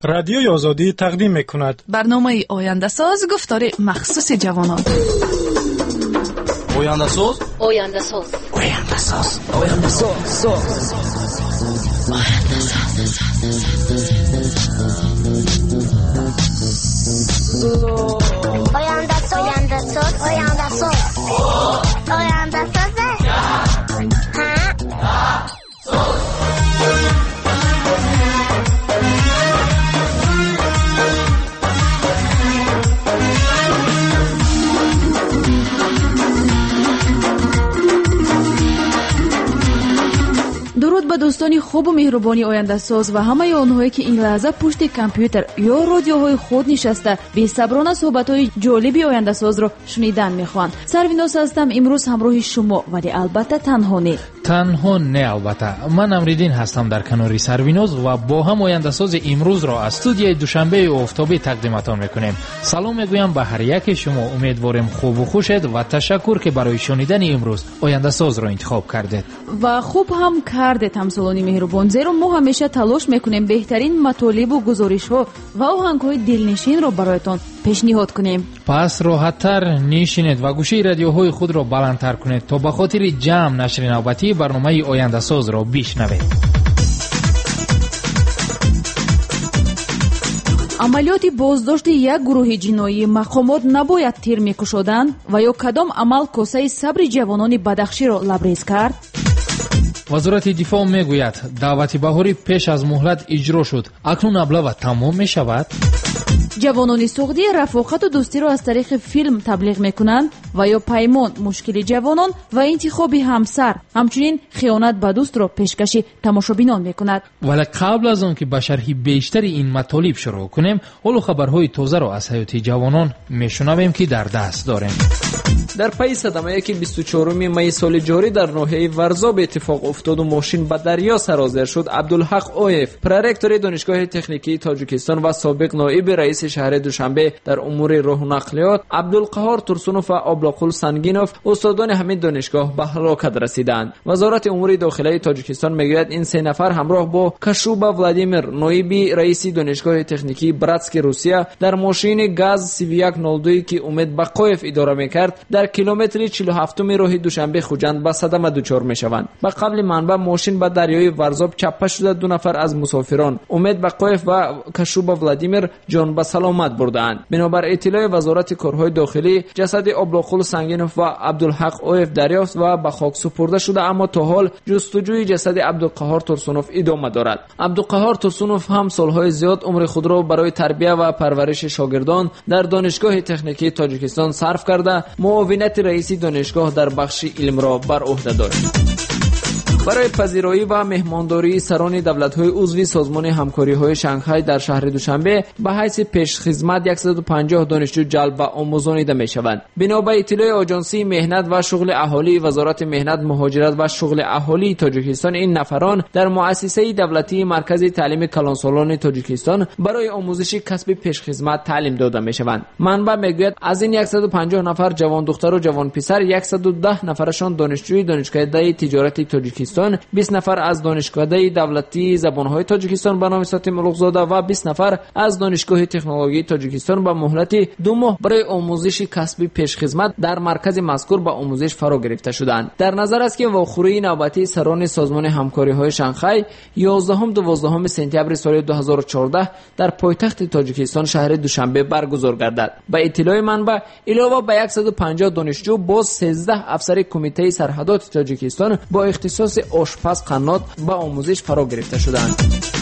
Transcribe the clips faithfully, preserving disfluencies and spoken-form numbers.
رادیوی آزادی تقدیم میکند برنامه آینده ساز گفتار مخصوص جوانان. آینده ساز آینده ساز آینده ساز آینده ساز آینده ساز آینده ساز آینده ساز آینده ساز درود به دوستانی خوب و مهربانی آینده ساز و همه آنهایی که این لحظه پشت کامپیوتر یا رادیوهای خود نشسته بی‌صبرانه صحبت‌های جالبی آینده ساز رو شنیدن می‌خواهند. سرویناس هستم، امروز همراه شما، ولی البته تنها نه. تنها نه البته. من امریدین هستم در کنار سرویناس و با هم آینده ساز امروز را از استودیوی دوشنبه آفتابی تقدیمتان می‌کنیم. سلام می‌گویم به هر یک شما. امیدوارم خوب و خوشید و تشکر که برای شنیدن امروز آینده ساز را انتخاب کردید. و خوب هم کردید همسالانی مهربان، زیرا ما همیشه تلاش میکنیم بهترین مطالب و گزارش ها و آهنگ‌های دلنشین را برایتان پیشنهاد کنیم. پس راحت‌تر نشینید و گوشه رادیوهای خود را بلندتر کنید تا به خاطر جمع نشر نوبتی برنامه آینده ساز را بشنوید. عملیات بازداشت یک گروه جنایی مقامات نباید تیر میکشودند و یا کدام عمل کاسه صبر جوانان بدخشی را لبریز کرد؟ وزارت دفاع میگوید دعوت بهاری پیش از مهلت اجرا شد، اکنون ابلاغ تمام می شود. جوانان سعودی رفاقت و دوستی را از طریق فیلم تبلیغ میکنند و یا پیمان مشکل جوانان و انتخاب همسر، همچنین خیانت به دوست را پیشکشی تماشابینان میکند. ولی قبل از آن که به شرح بیشتر این مطالب شروع کنیم، حالا خبرهای تازه را از حیات جوانان میشنویم که در دست داریم. در پی صدمه‌ای که بیست و چهارم می سال جاری در ناحیه ورزاب اتفاق افتاد و ماشین به دریا سرازیر شد، عبدالحق اویف، پرورکتور دانشگاه تکنیکی تاجیکستان و سابق نایب رئیس شهر دوشنبه در امور راه و نقلیات، عبدالقهار ترسونوف و ابلاغل سنگینوف، استادان همین دانشگاه به هلاکت رسیدند. وزارت امور داخلی تاجیکستان میگوید این سه نفر همراه با کشوبا ولادیمیر، نایب رئیس دانشگاه تکنیکی براتسک روسیه، در ماشین گاز سی وی یک صفر دو که امید بقایف اداره میکرد در کیلومتر چهل و هفت راه دوشنبه خوجند به صدمه دچار میشوند. به قبل منبع ماشین به دریای ورزاب چپه شده، دو نفر از مسافران امید بقایف و کشوبا ولادیمیر جان به سلامت بردند. بنابر اطلاع وزارت کارهای داخلی، جسد ابلاغل سنگینوف و عبدالحق اویف دریافت و به خاک سپرده شده، اما تا حال جستجوی جسد عبدالقهار ترسونوف ادامه دارد. عبدالقهار ترسونوف هم سالهای زیاد عمر خود را برای تربیت و پرورش شاگردان در دانشگاه تکنیکی تاجیکستان صرف کرده، معاونت رئیس دانشگاه در بخش علم را بر عهده دارد. برای پذیرایی و مهمانداری سران دولت‌های عضو سازمان همکاری‌های شانگهای در شهر دوشنبه به حیث پیشخدمت صد و پنجاه دانشجو جلب و آموزانیده می‌شوند. بنا به اطلاع آژانسی مهنت و شغل اهالی وزارت مهنت، مهاجرت و شغل اهالی تاجیکستان، این نفران در مؤسسه دولتی مرکز تعلیم کلانسالان تاجیکستان برای آموزش کسب پیشخدمت تعلیم داده می‌شوند. منبع میگوید از این صد و پنجاه نفر جوان دختر و جوان پسر، صد و ده نفرشان دانشجوی دانشگاه تجارت تاجیکستان، بیست نفر از دانشگاه دولتی زبانهای تاجیکستان به نام ساتیم الغزاده و بیست نفر از دانشگاه تکنولوژی تاجیکستان به مهلت دو ماه برای آموزش کسبی پیشخدمت در مرکز مذکور به آموزش فرا گرفته شدند. در نظر است که واخوری نوبتی سران سازمان همکاری‌های شانگهای یازدهم دوازدهم سپتامبر سال دو هزار و چهارده در پایتخت تاجیکستان شهر دوشنبه برگزار گردد. به اطلاع منبع، علاوه بر صد و پنجاه دانشجو، باز سیزده افسر کمیته سرحدات تاجیکستان با اختصاص آشپز قنات به آموزش فرا گرفته شدند.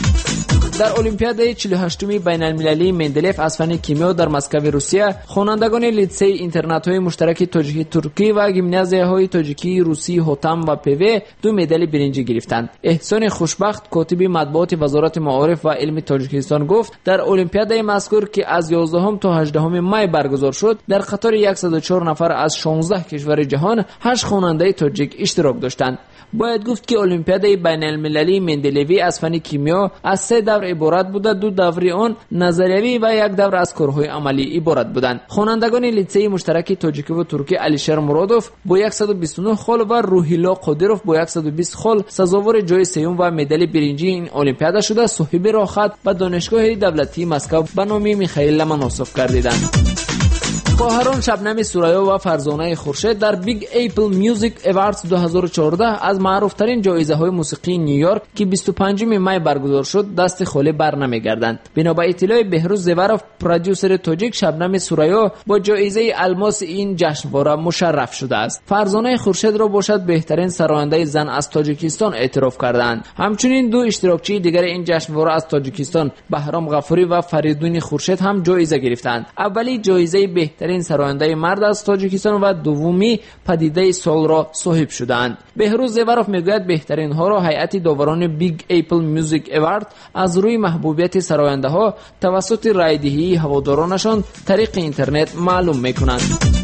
در المپیاد چهل و هشتم بین المللی مندلیف از فن کیمیا در مسکو روسیه، خوانندگان لیتسه اینترنت‌های مشترک تاجیکی ترکی و گیمنازیاهای تاجیکی روسی هوتم و پیو دو مدال برنجی گرفتند. احسان خوشبخت، کاتب مطبوعات وزارت معارف و علم تاجیکستان، گفت در المپیاد مذکور که از یازدهم تا هجدهم می برگزار شد، در قطار صد و چهار نفر از شانزده کشور جهان هشت خواننده تاجیک اشتراک داشتند. باید گفت که المپیاد بین المللی مندلیفی از فن کیمیا از سه دور عبارت بوده، دو دوره آن نظریوی و یک دوره از کارهای عملی عبارت بودند. خوانندگان لیسه مشترک تاجیکی و ترکی علیشر مرادوف با صد و بیست و نه خال و روحیلا قادروف با صد و بیست خال سزاوار جای سوم و مدال برنجی این المپیاد شده. صاحب راحت و دانشگاه دولتی مسکو به نام میخائیل لمنوسوف گردیدند. خواهران شبنم سوریا و فرزانه خورشید در بیگ اپل میوزیک اواردز دو هزار و چهارده از معروف ترین جایزه های موسیقی نیویورک که بیست و پنجم می برگزار شد دست خالی بر نمیگردند. بنا به اطلاع بهروز زوروف پرودیوسر تاجیک، شبنم سوریا با جایزه الماس این جشنواره مشرف شده است. فرزانه خورشید را باشد بهترین سراینده زن از تاجیکستان اعتراف کردند. همچنین دو اشتراکچی دیگر این جشنواره از تاجیکستان، بهرام غفوری و فریدون خورشید هم جایزه گرفتند. اولی جایزه بهترین سراینده مرد از تاجیکستان و دومی پدیده سال را صاحب شدند. بهروز زوروف میگوید بهترین ها را هیئت داوران بیگ اپل میوزیک اوارد از روی محبوبیت سراینده ها توسط رایدهی هوادارانشان طریق اینترنت معلوم میکنند.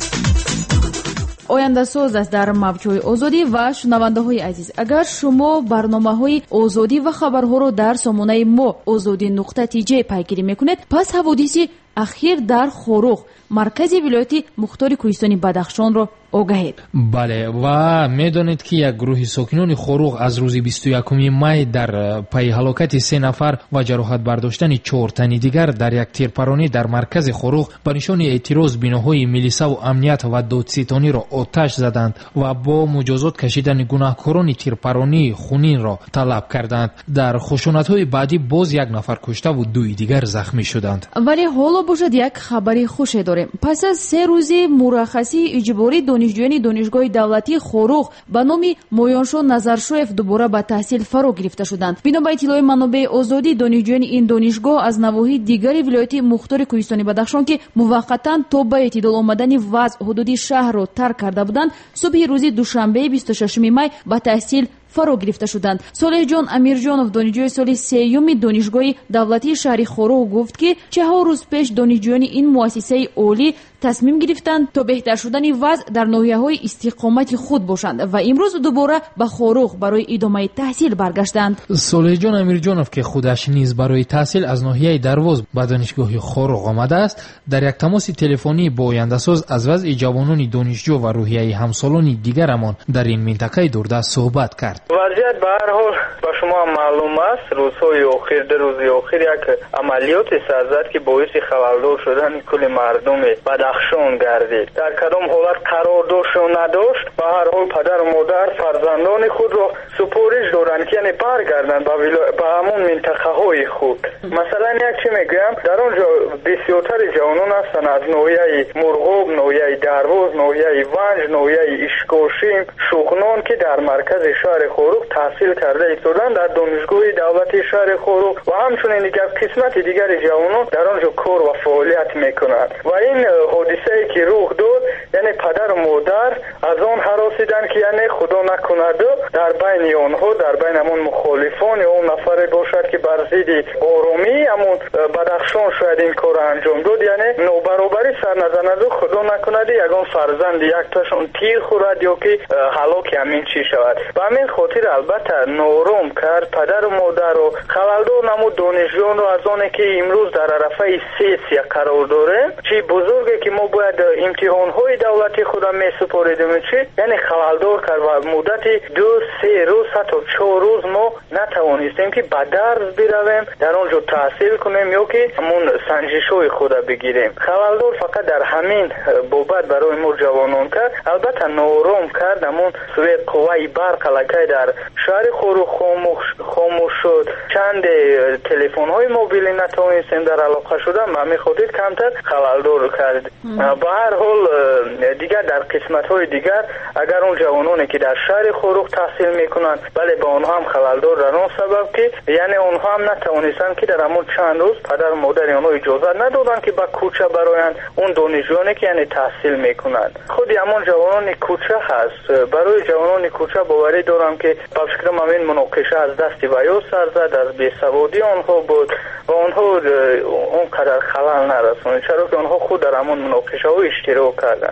آینده ساز است در موجهای آزادی و شنونده های عزیز. اگر شما برنامه های آزادی و خبرها رو در سامانه ما آزادی نقطه تی جی پیگیری میکنید، پس حوادث اخیر در خوروغ مرکزی ولایتی مختار کوهستانی بدخشان را آگهید. بله، و میدانید که یک گروه ساکنان خوروغ از روز بیست و یکم می در پی هلاکت سه نفر و جراحت برداشتن چهار تن دیگر در یک تیرپرانی در مرکز خوروغ به نشان اعتراض بناهای میلیسا و امنیت و دادستانی را آتش زدند و با مجازات کشیدن گناهکاران تیرپرانی خونین را طلب کردند. در خشونت‌های بعدی باز یک نفر کشته و دوی دیگر زخمی شدند. ولی حالا باشد یک خبری خوش داریم. پس از سه روز مرخصی اجباری دانشجویان دانشگاه دولتی خوروغ به نام مویانشو نظرشویف دوباره به تحصیل فرا گرفته شدند. بنا به اطلاع منابع آزادی، دانشجویان این دانشگاه از نواحی دیگری ولایت مختار کوهستانی بدخشان که موقتا تا به اعتدال آمدن وضع حدودی شهر را ترک کرده بودند، صبح روز دوشنبه بیست و ششم می به تحصیل فرا گرفته شدند. صالح جان امیرجانов دانشجوی سال سیوم دانشگاه دولتی شهر خوروغ گفت که چهار روز پیش دانشجویان این مؤسسه عالی تصمیم گرفتند تا بهتر شدن وضع در ناحیه‌های استقامت خود باشند و امروز دوباره به خوروغ برای ادامه تحصیل برگشتند. صالح جان امیرجانov که خودش نیز برای تحصیل از ناحیه درواز به دانشگاه خوروغ آمده است، در یک تماس تلفنی با آینده‌ساز از وضع جوانان دانشجو و روحیه همسالان دیگرمان در این منطقه دوردست صحبت کرد. وضعیت به هر حال با شما معلوم است، روزهای اخیر در روز اخیر یک عملیات سرزد که باعث خلالدار شدن کل مردم بدخشان گردید. در کدام حالت قرار داشت و نداشت، به هر حال پدر و مادر فرزندان خود را سپارش دادند که یعنی برگردند به با همون منطقه های خود. مثلا یک چی میگم، در آنجا بسیارتر جوانان هستند از ناحیه مرغوب، ناحیه درواز، ناحیه ونج، ناحیه اشکاشیم، شغنان که در مرکز شهر خوروغ تحصیل کرده ایستادند در دانشگاه دولتی شهر خوروغ و همچنین دیگر قسمت دیگر جوانان در آنجا کار و فعالیت میکنند و این حادثه ای که رخ داد، یعنی پدر و مادر از آن هراسیدند که یعنی خدا نکند در بین آنها، در بین همون مخالفان یا اون نفر باشد که بر ضد آرامی همون بدخشان شاید این کار انجام داد، یعنی نابرابری سر نزند و خدا نکند یگان فرزند یک تاشون تیر خورد یا که هلاک همین چی شود. به همین خاطر البته نارام کرد پدر و مادر و خلالدار نمود دانشجویان رو از آنه که امروز در عرفه سیسیا قرار داره، چی بزرگه که ما باید امتحانهای دولتی خودم می سپاریدیم، چی یعنی خلالدار کرد و مدت دو سه روز حتی چهار روز ما نتوانستیم که به درس برویم در آنجا تحصیل کنیم یا که همون سنجش‌های خود بگیریم. خلالدار فقط در همین بابت برای ما جوانان کرد. البته نارام کرد همون سوی قوای برق لکه در شهر خوروغ خاموش خاموش شد. چند تلفن های موبیلی نتوانستیم در علاقه شدن، همین خاطر کمتر خلالدار کرد. به هر حال دیگر در قسمت های دیگر اگر اون جوانانی که در شهر خوروغ تحصیل میکنند، بله با اونها هم خلالدار در اون سبب که یعنی اونها هم نتوانستند که در همون چند روز پدر و مادر اونها اجازه ندادند که با کوچه برایند اون دانشجویانی که یعنی تحصیل میکنند. خود همون جوانان کوچه هست. برای جوانان کوچه باوری دارم که با فکرم همین مناقشه از دست ویو سر زد، از بیسوادی آنها بود و آنها اونقدر خلال نرسوند، چرا که آنها خود در همون مناقشه ها اشتراک کردند.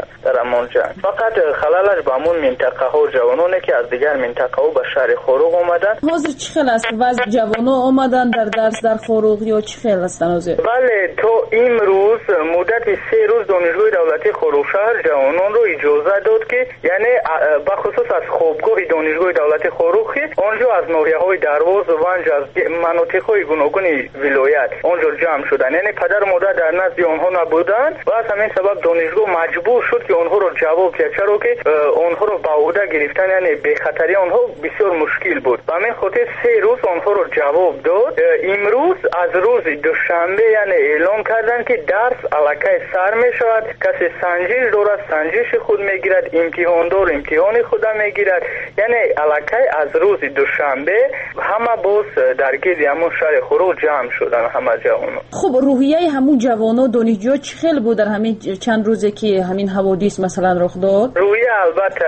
شدند در همون جنگ. فقط خلالش به همون منطقه ها و جوانانی که از دیگر منطقه ها به شهر خوروغ اومدن. حاضر چی خیلی است وضع جوانان اومدن در درس در خوروغ یا چی خیلی است حاضر؟ بله، تو امروز مدت سه روز دانشگاه دولتی خوروغ شهر جوانان رو اجازه داد که یعنی به خصوص از خوابگاه دانشگاه دولتی خوروغ آنجا از ناحیه‌های درواز و ونج از مناطق‌های گوناگون ولایت آنجا جمع شدن، یعنی پدر و مادر در نزد آنها نبودند و از همین سبب دانشگاه مجبور شد که آنها رو جواب دهد، چرا که آنها رو به عهده گرفتن یعنی به خطری آنها بسیار مشکل بود. به همین خاطر سه روز آنها رو جواب داد. امروز از روز دوشنبه یعنی اعلام کردند که درس الکی سر می شود، کسی سنجش دارد سنجش خود میگیرد، امتحان دار امتحان خود میگیرد، یعنی الکی از روز دوشنبه همه باز درگیر همون شهر خوروغ جمع شدن همه جوانان. خب روحیه همون جوانان دانشجو چه خیلی بود در همین چند روزه که همین حوادث مثلا رخ داد؟ روحیه البته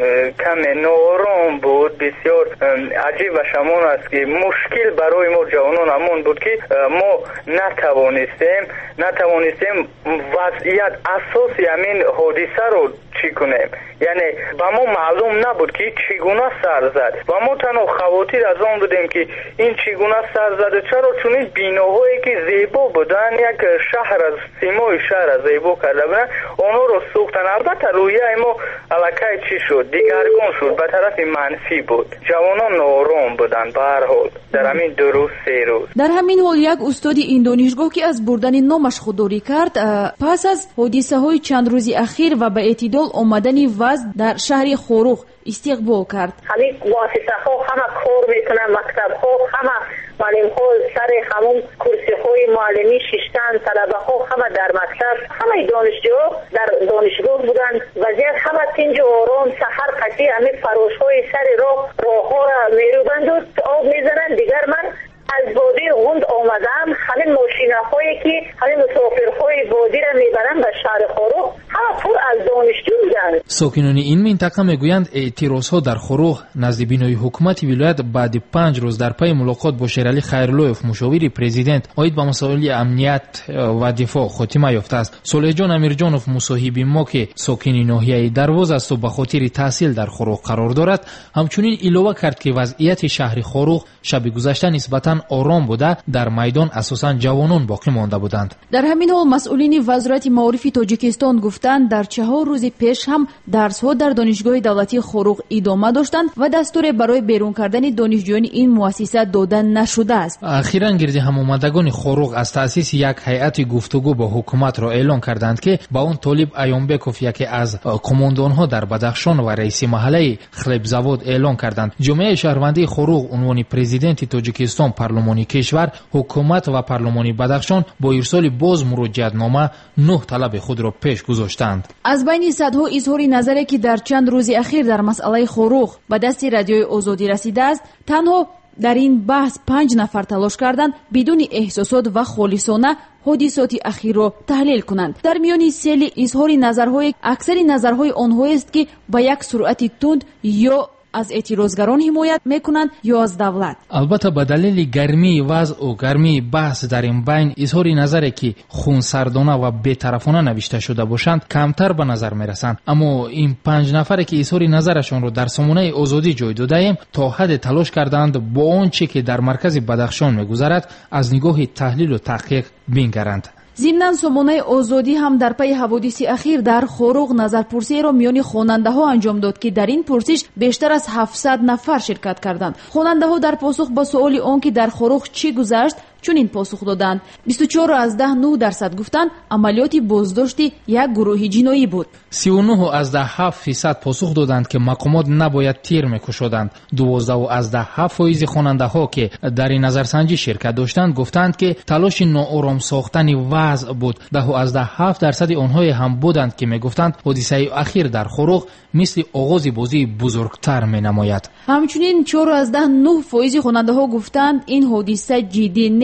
کم نارام بود، بسیار عجیب و شمان است که مشکل برای ما جوانان همون بود که ما نتوانستیم نتوانستیم وضعیت اساسی همین حادثه رو چی کنیم، یعنی با ما معلوم نبود که چگونه سر زد و ما تنها خواطر از آن بودیم که این چگونه سر زد، چرا چون این بیناهایی که زیبا بودن یک شهر از سیمای شهر از زیبا کرده بودن آنها رو سوختن. البته رویه ما الکی چی شد دیگرگون شد، به طرف منفی بود، جوانان نارام بودن. به هر حال در همین دو روز سه روز در همین حال یک استاد این دانشگاه که از بردن نامش خودداری کرد پس از حادثه های چند روزی اخیر و به اعتدال آمدن وضع در شهر خوروغ استقبال کرد. همین مؤسسه ها همه کار میکنن، مکتب ها همه معلم ها سر همون کرسی های معلمی ششتن، طلبه ها همه در مکتب، همه دانشجو در دانشگاه بودن. وضعیت همه تنج و آرام، سحر قطعی همه فراش های سر راه راه ها را میروبند و آب میزنن. دیگر من از وادی غوند آمدم، همین ماشینه هایی که همین مسافرهای وادی را میبرن به شهر خوروغ همه پر از دانشجو بودند. ساکنان این منطقه میگویند اعتراضها در خوروغ نزد بینای حکومت ولایت بعد پنج روز در پی ملاقات با شیرعلی خیرلویف مشاور پرزیدنت عاید به مسائل امنیت و دفاع خاتمه یافته است. صالح جان امیرجانوف مصاحب ما که ساکن ناحیه درواز است و به خاطر تحصیل در خوروغ قرار دارد همچنین علاوه کرد که وضعیت شهر خوروغ شب گذشته نسبتاً آرام بوده، در میدان اساساً جوانان باقی مانده بودند. در همین حال مسئولین وزارت معارف تاجیکستان گفتند در چهار روز پیش هم درس‌ها در دانشگاه دولتی خوروغ ادامه داشتند و دستور برای بیرون کردن دانشجویان این مؤسسه داده نشده است. اخیراً گرد هم‌آمدگان خوروغ از تأسیس یک هیئت گفتگو با حکومت را اعلان کردند که با اون طالب ایامبکوف یکی از کماندان‌ها در بدخشان و رئیس محله خلبزواد اعلان کردند جمعیت شهروندی خوروغ عنوان پرزیدنت تاجیکستان پارلمانی کشور حکومت و پارلمانی بدخشان با ارسال باز مراجعتنامه نه طلب خود را پیش گذاشتند. از بین صدها اظهار نظری که در چند روز اخیر در مسئله خوروغ به دست رادیوی آزادی رسیده است تنها در این بحث پنج نفر تلاش کردند بدون احساسات و خالصانه حادثات اخیر را تحلیل کنند. در میان سیل اظهار نظرهای اکثر نظرهای آنها است که با یک سرعت تند یا از اعتراضگران حمایت میکنند یا از دولت. البته به دلیل گرمی وضع و گرمی بحث در این بین اظهار نظری که خونسردانه و بی‌طرفانه نوشته شده باشند کمتر به نظر میرسند، اما این پنج نفری که اظهار نظرشان را در سامانه آزادی جای دادیم تا حد تلاش کردند با آنچه که در مرکز بدخشان میگذرد از نگاه تحلیل و تحقیق بنگرند. ضمناً سامانه آزادی هم در پی حوادث اخیر در خوروغ نظرپرسی را میان خواننده ها انجام داد که در این پرسش بیشتر از هفتصد نفر شرکت کردند. خواننده ها در پاسخ به سؤال آن که در خوروغ چی گذشت چنین پاسخ دادند. بیست و چهار از ده نه درصد گفتند عملیات بازداشت یک گروه جنایی بود. سی و نه از ده هفت فیصد پاسخ دادند که مقامات نباید تیر میکشودند. دوازده از ده هفت فایز خواننده ها که در این نظرسنجی شرکت داشتند گفتند که تلاش ناآرام ساختن وضع بود. ده از ده هفت درصد آنها هم بودند که میگفتند حادثه اخیر در خوروغ مثل آغاز بازی بزرگتر مینماید. همچنین چهار از ده نه فایز خواننده ها گفتند این حادثه جدی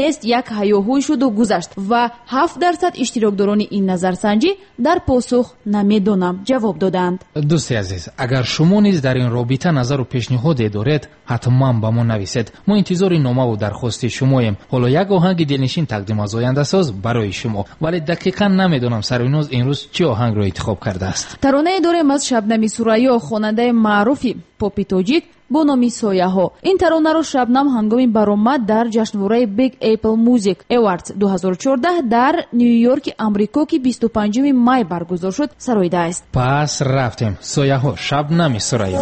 نیست یک هیاهوی شد و گذشت و هفت درصد اشتراکداران این نظرسنجی در پاسخ نمیدونم جواب دادند. دوستی عزیز، اگر شما نیز در این رابطه نظر و پیشنهاد دارید حتما با ما نویسید. ما انتظار نامه و درخواست شماییم. حالا یک آهنگ دلنشین تقدیم از آینده ساز برای شما، ولی دقیقاً نمیدونم سرویناز امروز چه آهنگ را انتخاب کرده است. ترانه داریم از شبنمی سوریا، خواننده معروفی پاپی تاجیک با نام سایه‌ها. این ترانه رو شبنم هنگامی برآمد در جشنواره بیگ اپل موزیک ایواردز دو هزار و چهارده در نیویورک آمریکا که بیست و پنجم مای برگزار شد سراییده است. پس رفتیم. سایه‌ها، شبنم سوریا.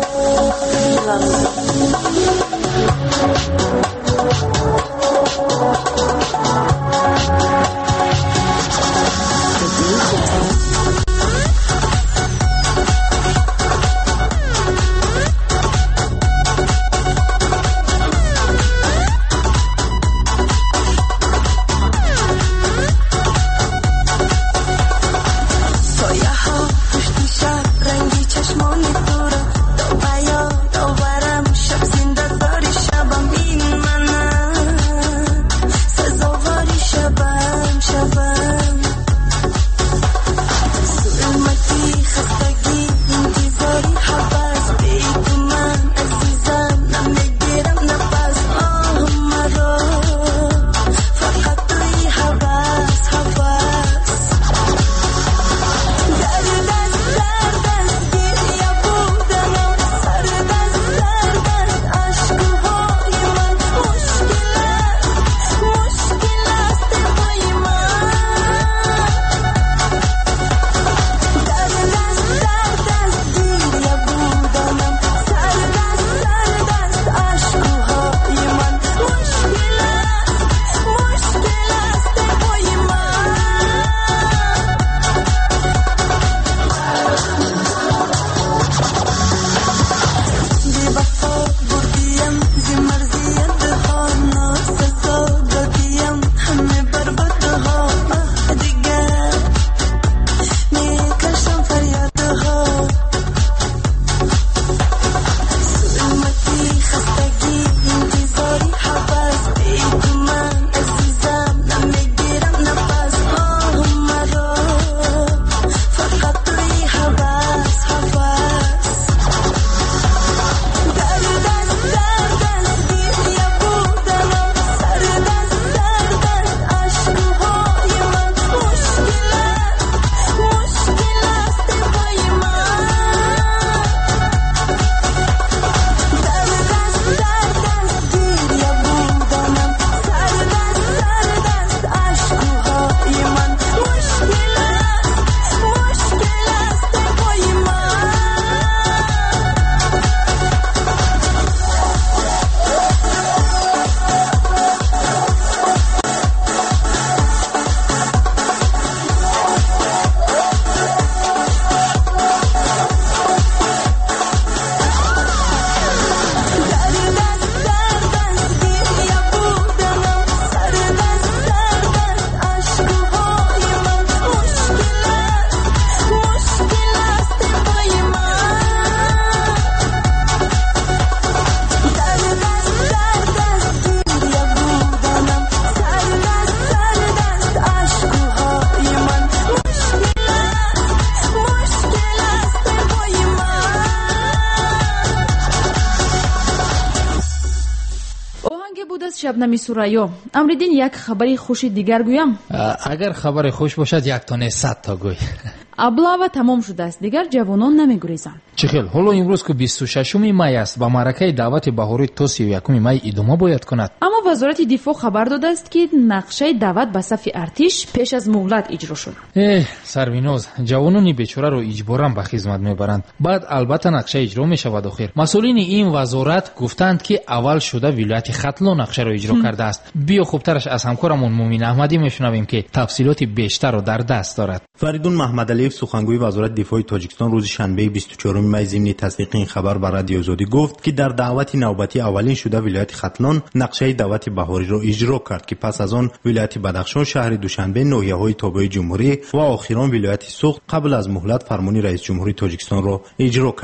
شبنمی سوریا. امریدین یک خبری خوشی دیگر گویم. اگر خبر خوش باشد یک تانه صد تا گوی. ابلاوا تمام شده است، دیگر جوانان نمیگریزند. چه خیل، حالا امروز که بیست و ششم مای است و معرکه دعوت بهاری تا سی و یکم مای ادامه باید کند. اما وزارت دفاع خبر داده است که نقشه دعوت به صف ارتش پیش از مهلت اجرا شد. اه سرویناز، جوانان بیچاره رو اجباراً به خدمت میبرند. بعد البته نقشه اجرا میشود. آخر مسئولین این وزارت گفتند که اول شده ولایت ختلان نقشه رو اجرا کرده است. بیا خوبترش از همکارمون مومن احمدی میشنویم که تفصیلات بیشتر رو در دست دارد. فریدون محمدعلیف سخنگوی وزارت دفاع تاجیکستان روز شنبه بیست و چهارم مای ضمن تصدیق این خبر بر رادیو آزادی گفت که در دعوت نوبتی اولین شده ولایت ختلان نقشه دعوت بهاری را اجرا کرد که پس از آن ولایت بدخشان، شهر دوشنبه، ناحیه‌های تابع جمهوری و آخران ولایت سوخت قبل از مهلت فرمانی رئیس جمهوری تاجیکستان را اجرا کردند.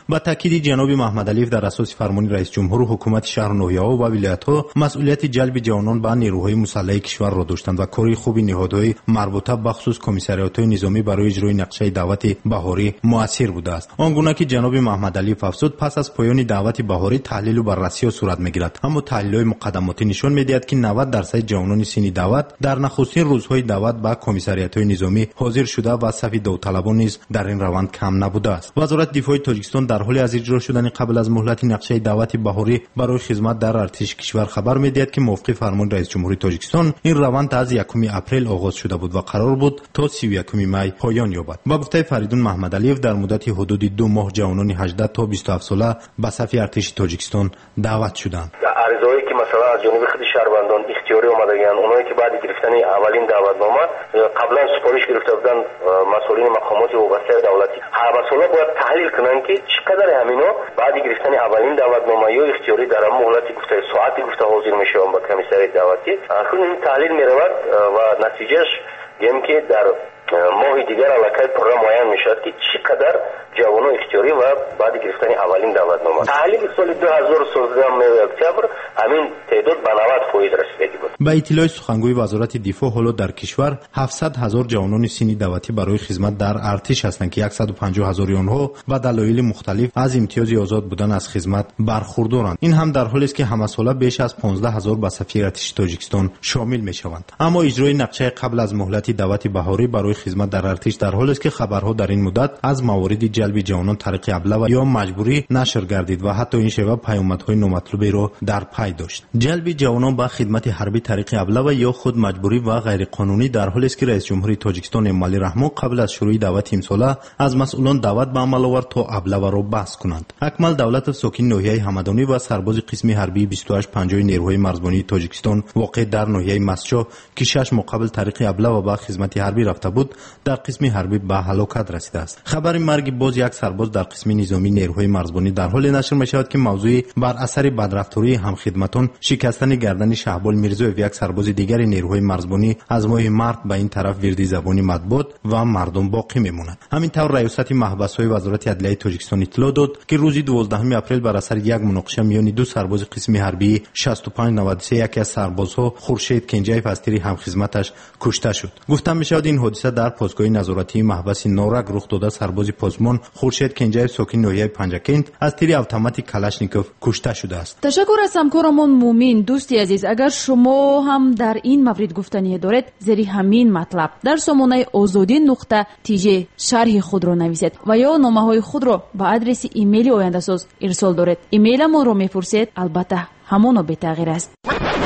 با تاکید جناب محمد علیف در اساس فرمان رئیس جمهور حکومت شهر نوحه‌ها و ولایت‌ها مسئولیت جلب جوانان به نیروهای مسلح کشور را داشتند و کاری خوبی نهادهای مربوطه به خصوص کمیسریات‌های نظامی برای اجرای نقشه دعوت بهاری موثر بوده است. آنگونه که جناب محمد علیف افزود پس از پایان دعوت بهاری تحلیل و بررسی صورت می‌گیرد، اما تحلیل‌های مقدماتی نشان می‌دهد که نود درصد جوانان سنی دعوت در نخستین روزهای دعوت به کمیسریات‌های نظامی حاضر شده و صف داوطلبان نیز در این روند کم نبوده است. وزارت دفاع تاجیکستان در حال از اجرا شدن قبل از مهلت نقشه دعوت بهاری برای خدمت در ارتش کشور خبر می‌دهد که موافق فرمان رئیس جمهور تاجیکستان این روند از یکم اپریل آغاز شده بود و قرار بود تا سی و یکم می پایان یابد. با گفته فریدون محمد علیف در مدت حدود دو ماه جوانان هجده تا بیست و هفت ساله به صف ارتش تاجیکستان دعوت شدند. عرضه‌ای که مثلا از جانب خود شهروندان اختیاری اومدگان، اونایی که بعد گرفتن اولین دعوتنامه قبلا سفارش گرفته بودن مسئولین مقامات وابسته دولتی، هر مسئولا باید تحلیل کنن که چقدر همینا بعد گرفتن اولین دعوتنامه یا اختیاری در مهلت گفته ساعتی گفته حاضر میشوند با کمیسری دعوتی. اخیر این تحلیل میرود و نتیجهش یعنی که در ماه دیگر علاقه پروگرام معین میشد که چقدر جوانان اختیاری و بعد گرفتن اولین دعوتنامه. تحلیل سال دو هزار و سیزده اکتبر همین تعداد به نود درصد رسیدگی بود. با اطلاع سخنگوی وزارت دفاع حالا در کشور هفتصد هزار جوانان سنی دعوتی برای خدمت در ارتش هستند که صد و پنجاه هزار آنها با دلایل مختلف از امتیاز آزاد بودن از خدمت برخوردارند. این هم در حالی است که همساله بیش از پانزده هزار به صف ارتش تاجیکستان شامل میشوند. اما اجرای نقشه قبل از مهلت دعوت بهاری برای خدمت در ارتش در حالی است که خبرها در این مدت از موارد جلب جوانان طریق ابله یا مجبوری نشر گردید و حتی این شیوه پیامدهای نامطلوبی را در پی داشت. جلب جوانان به خدمت حربی طریق ابله و یا خود مجبوری و غیر قانونی در حالی است که رئیس جمهور تاجیکستان امالی رحمان قبل از شروع دعوت امساله از مسئولان دعوت به عمل آورد تا ابله را بس کنند. اکمل دولت ساکن ناحیه همدانی و سرباز قسم حربی بیست و هشت پنجاه نیروهای مرزبانی تاجیکستان واقع در ناحیه مسجد که شش ماه قبل طریق ابله و به خدمت حربی رفته بود در قسم حربی به هلاکت رسیده است. خبر مرگ باز یک سرباز در قسم نظامی نیروهای مرزبانی در حال نشر می شود که موضوع بر اثر بدرفتاری همخدمتان شکستن گردن شهبال میرزویف یک سرباز دیگر نیروهای مرزبانی از ماه مارس به این طرف وردی زبانی مطبوعات و مردم باقی میماند. همین طور ریاست محبس های وزارت عدلیه تاجیکستان اطلاع داد که روز دوازدهم اپریل بر اثر یک مناقشه میان دو سرباز قسم حربی شصت و پنج نود و سه یکی از سربازها خورشید کنجایف از طریق همخدمتش کشته شد. گفتم می شود این حادثه در پاسگاه نظارتی محبس نورک رخ داده. سرباز پاسمان خورشید کنجایف ساکن ناحیه پنجکند از طریق اتوماتیک کلاشنیکوف کشته شده است. تشکر از همکارمون مومین. دوستی عزیز، اگر شما هم در این مورد گفتنی دارید زیر همین مطلب در سامانه آزادی نقطه تی جی شرح خود را نویسید و یا نامه های خود را به آدرس ایمیل آینده ساز ارسال دارید. ایمیل ما را میپرسید، البته همون بی تغییر است.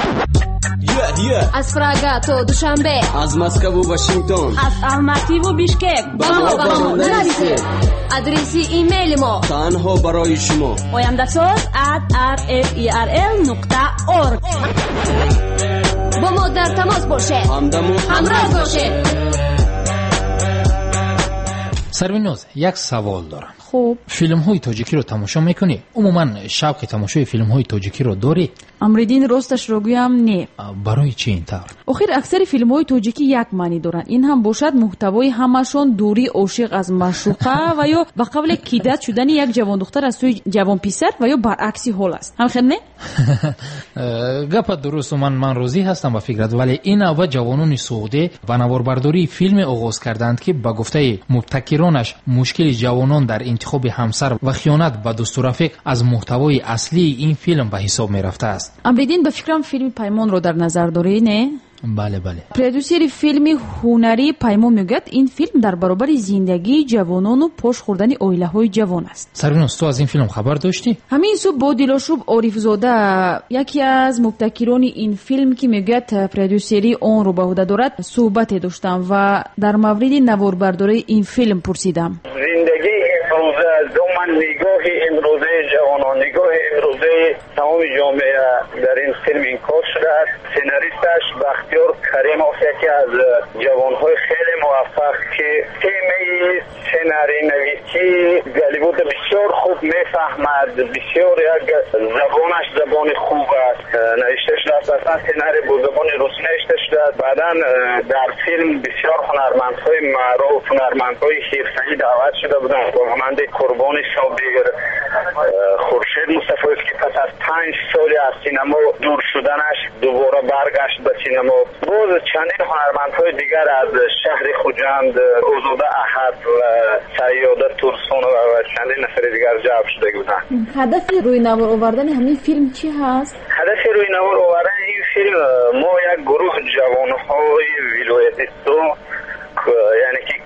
Yeah, yeah. از پراگا تا دوشنبه، از مسکو و واشنگتن، از الماتی و بیشکک، با ما با ما نویسید. آدرس ایمیل ما تنها برای شما oyandasaz at r f e r l نقطه org. با ما در تماس باشید، همراه باشید. سروینوز، یک سوال دارم. خوب، فیلم های تاجیکی رو تماشا میکنی؟ عموما شوق تماشای فیلم های تاجیکی رو داری؟ امریدین راستش رو گویم نه. برای چی این طور؟ آخر اکثر فیلم های تاجیکی یک معنی دارن. این هم باشد محتوای همشون دوری عاشق از معشوقه و یا به قبل کیدت شدن یک جوان دختر از سوی جوان پسر و یا برعکسی حال است. هم خیر نه؟ گپ درست، من من راضی هستم با فکرت، ولی این اول جوانان سعودی و نواربرداری فیلم آغاز کردند که با گفته مبتکرانش مشکل جوانان در انتخاب همسر و خیانت به دوست و رفیق از محتوای اصلی این فیلم به حساب می رفته است. امریدین به فکرم فیلم پیمان رو در نظر داری نه؟ بله بله. پرودوسر فیلم هنری پیمان میگوید این فیلم در برابر زندگی جوانان و پاش خوردن عائله های جوان است. سروینوز، تو از این فیلم خبر داشتی؟ همین صبح با دلاشوب عارف زاده، یکی از مبتکران این فیلم که میگوید پرودوسری اون رو به عهده دارد، صحبت داشتم و در مورد نواربرداری این فیلم پرسیدم. زندگی امروزه دومن نگاه امروزه جوانان، نگاه امروزه تمام جامعه در این فیلم انعکاس شده است. سناریستش بختیار کریموف یکی از جوانهای خیلی موفق که تیمه سناری نویسی گالیوود بسیار خوب میفهمد، بسیار یک زبانش زبان خوب است، نوشته شده است. اصلا سناری با زبان روس نوشته شده است. بعدا در فیلم بسیار هنرمندهای معروف، هنرمندهای حرفه‌ای دعوت شده بودند، مانند قربان صابر، خورشید مصطفی که پس از پنج سال از سینما دور شدنش دوباره برگشت به سینما. باز چندین هنرمندهای دیگر از شهر خوجند، اوزوده احد و سیاده تورسون و چندین نفر دیگر جلب شده بودند. هدف روی نوار آوردن همین فیلم چی هست؟ هدف روی نوار آوردن این فیلم ما یک گروه جوانهای ولایتیستو، یعنی که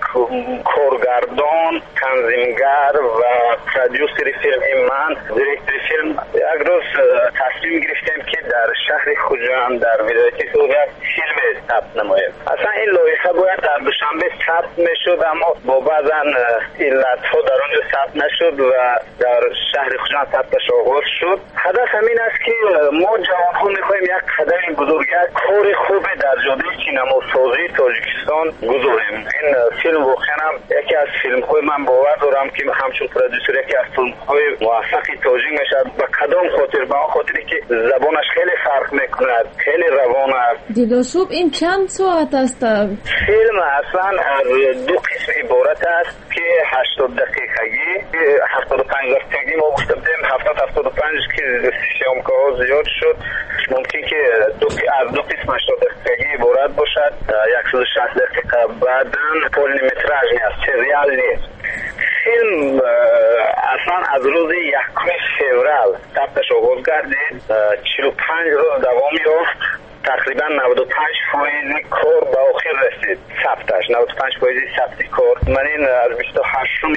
کارگردان، تنظیمگر و پرودیوسر فیلم من، دیرکتور فیلم، یک روز تصمیم گرفتیم که در شهر خوجند در ولایت سوریه فیلم ثبت نماییم. اصلا این لایحه باید در دوشنبه ثبت میشد، اما با بعضا علت‌ها در اونجا ثبت نشد و در شهر خوجند ثبتش آغاز شد. هدف همین است که ما جوان‌ها می‌خوایم یک قدم بزرگتر کار خوب در جاده سینما سازی تاجیکستان گذاریم. این فیلم واقعا یکی از فیلم‌های من باور دارم که همچون پرودیوسر یکی از فیلم‌های موفق تاجیک میشد. به کدام خاطر؟ به خاطری که زبانش خیلی فرق میکند، خیلی روان است. دیلوسوب این چند ساعت است؟ فیلم اصلا از دو قسم عبارت است که هشتاد دقیقگی، هفتاد و پنج دقیقگی ما گفته بودیم، هفتاد هفتاد و پنج که سیامکه ها زیاد شد، ممکن که دو از دو قسم هشتاد دقیقگی عبارت باشد. صد و شصت دقیقه بعدن پولنیمتراژ نیست، سریال نیست. فیلم اصلا از روز یکم فوریه ثبتش آغاز گردید، چهل و پنج روز دوام یافت، تقریبا نود و پنج فایز کار به آخر رسید. ثبتش نود و پنج فایز ثبت کار. من این از بیست و هشتم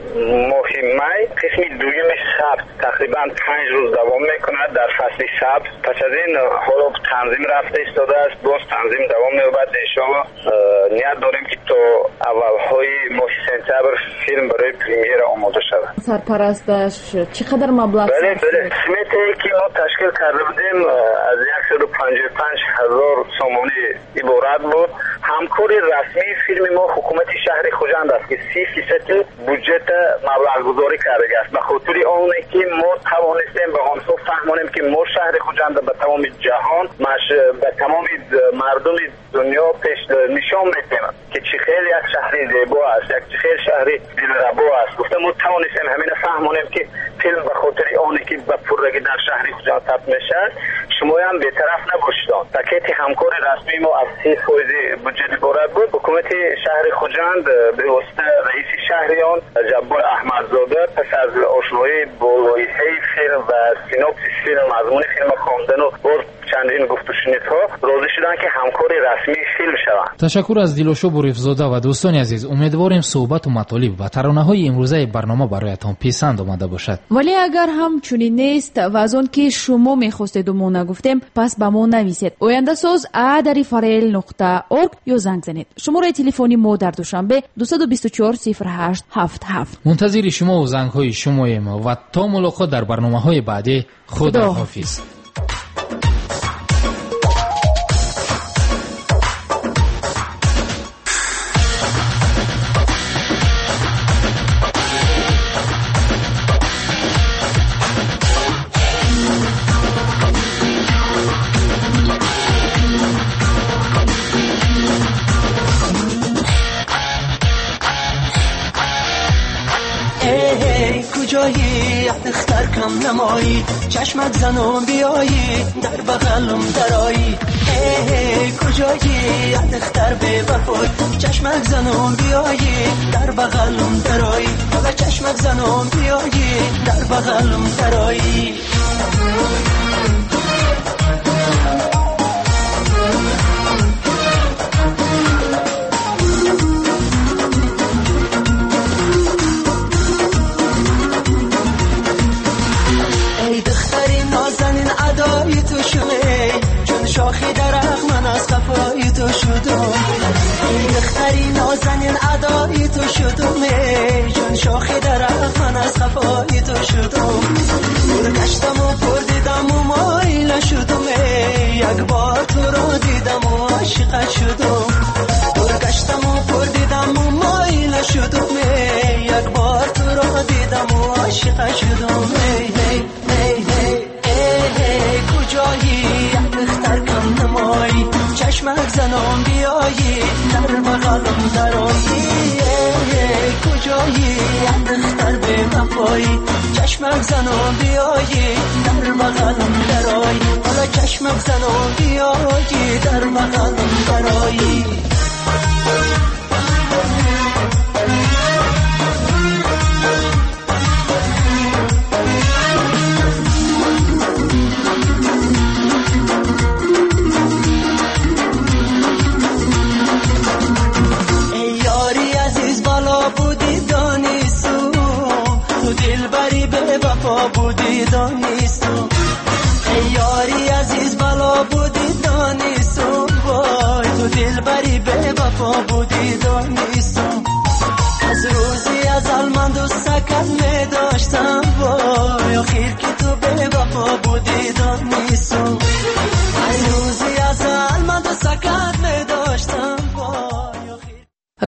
ماه می قسم دویم ثبت تقریبا پنج روز دوام میکند در فصل ثبت. پس از این حالا تنظیم رفته ایستاده است، باز تنظیم دوام می‌یابد. انشاءالله نیت داریم که تا اولهای ماه سپتامبر فیلم برای پریمیر آماده شود. سرپرستش چقدر مبلغ؟ بله بله سمتی که ما تشکیل کرده بودیم از صد و پنجاه و پنج هزار سامانی عبارت بود. همکاری رسمی فیلم ما حکومت شهر خوجند است که سی فیصد بودجت مبلغ گذاری کرده است. به خاطر آنه که ما توانستیم به آنها فهمانیم که ما شهر خوجند به تمام جهان، به تمام مردم دنیا پیش نشان میدیم که چه خیلی یک شهری زیبا است، یک چه خیلی شهری دلربا است. گفتم ما توانستیم همین فهمانیم که فیلم به خاطر آنه که به پررگی در شهر خوجند ثبت میشه، شما هم به طرف نباشید. پاکت همکار رسمی ما از سی فایز بودجت عبارت بود. حکومت شهر خوجند به واسطه رئیس شهریان جبار احمدزاده پس از آشنایی با لایحه فیلم و سینوپسیس فیلم، مضمون فیلم خواندن و باز چندین گفت و شنیدها راضی شدن که همکار رسمی فیلم شوند. تشکر از دیلوشو بوریفزاده و دوستان عزیز. امیدواریم صحبت و مطالب و ترانه‌های امروزه برنامه برایتان پسند آمده باشد. ولی اگر هم چنین نیست و از آن که شما می‌خواستید و ما نگفتیم، پس به ما نویسید. آینده ساز ات فریل نقطه اورگ یا زنگ زنید. شماره تلفنی ما در دوشنبه دو دو چهار صفر هشت هفت هفت. منتظر شما و زنگ‌های شماییم و تا ملاقات در برنامه‌های بعدی. خداحافظ. کجایی اختر کم نمایی، چشمک زنم بیایی در بغلم درایی. ای کجایی اختر به وفای، چشمک زنم بیایی در بغلم درایی. حالا چشمک زنم بیایی در بغلم درایی. ادای تو شده چون شاخی درخت، من از خفای تو شدم. دختری نازنین ادای تو شدم، چون شاخی درخت، من از خفای تو شدم. دور گشتم و پر دیدم و مایل شدم، یک بار تو رو دیدم و عاشقت شدم. دور گشتم و پر دیدم بغلم درایی کجایی دختر به وفایی چشمک زن و بیایی در بغلم درایی حالا چشمک زن و بیایی در بغلم درایی بودی دانیستم ای یاری عزیز بالا بودی دانیستم وای تو دل بری به وفا بودی دانیستم